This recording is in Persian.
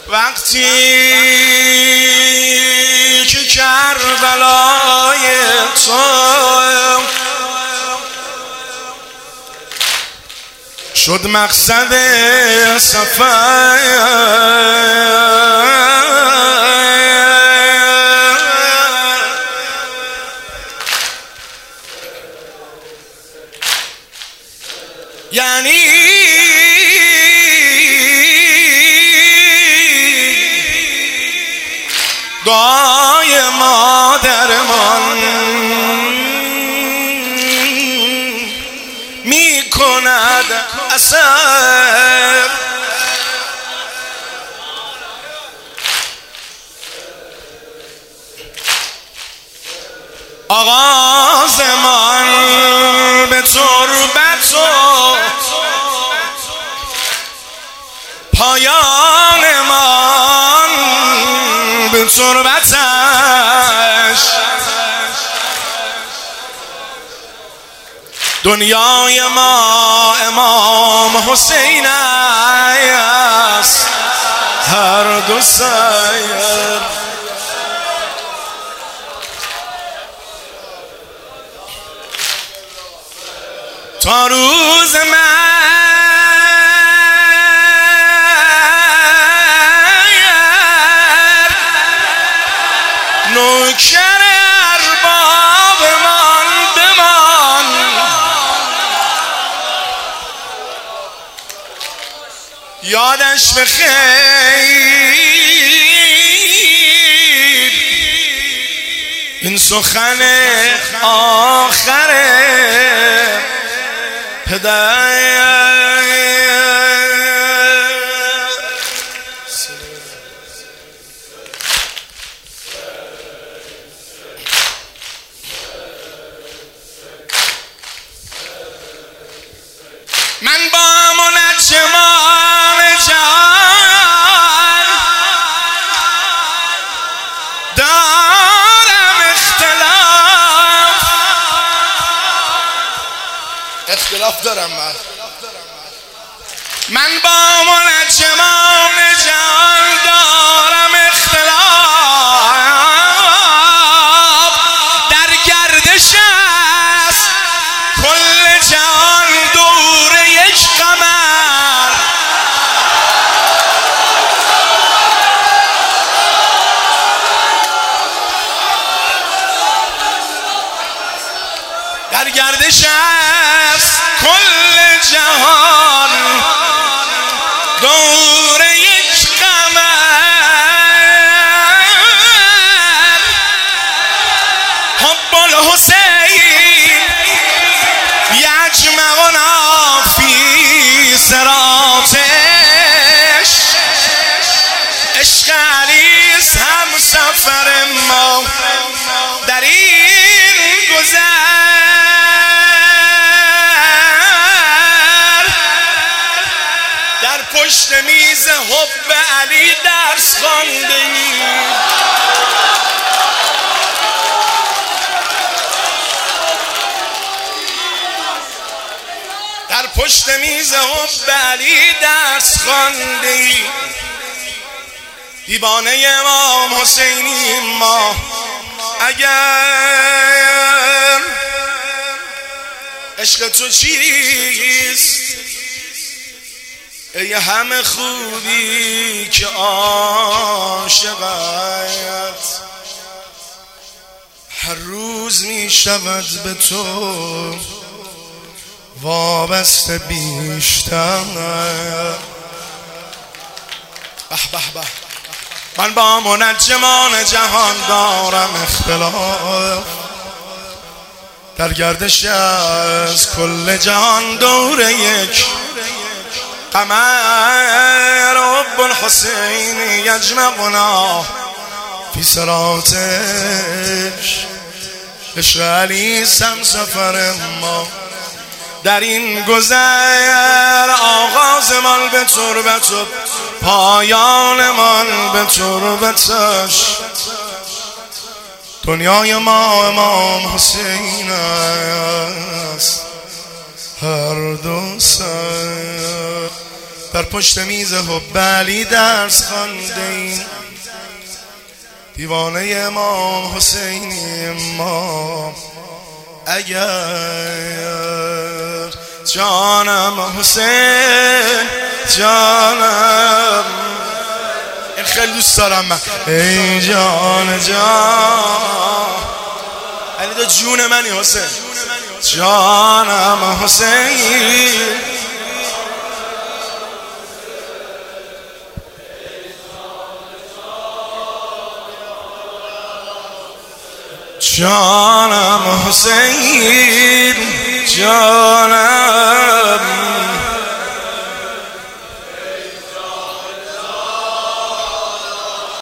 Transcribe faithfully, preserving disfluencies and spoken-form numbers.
وقتی که کربلای تو شد مقصد سفر، یعنی دعای مادرمان می کند اثر. آغازمان به تربت و پایانمان به تربتش، دنیای ما امام حسین است هر دو سیر. تا روز من نوکر ارباب من بمان، یادش بخیر این سخن آخر پدر. من با منجمان جان دارم اختلاف، اختلاف دارم من من با منجمان جان دارم اختلاف، در گردش است کل جان دور یک قمر، در گردش است کل جهان دور یک قمر. حب الحسین یجمعنا فی صراطش، عشق علی است هم سفر ما در این گذر. در پشت میز حب علی درس خواندیم، در پشت میز حب علی درس خواندیم. دیوانه امام حسینی ما، اگر عشق تو چیست ای همه خوبی که عاشقت هر روز می شود به تو وابسته بیشتر. به به به من با منجمان جهان دارم اختلاف، در گردش از کل جهان دور یک قمر. حب الحسین یجمعنا فی صراطش، عشق علی هم سفر ما در این گذر. آغاز من به تربت و پایان من به تربتش، دنیای ما امام حسین است هر دو سر. بر پشت میز حب علی درس خواندیم، دیوانه امام حسینی ما. اگر جانم حسین جانم، این خیلی دوست دارم من، ای جان جان، علی دا جون منی حسین، جانم حسین، جانم حسین جانم.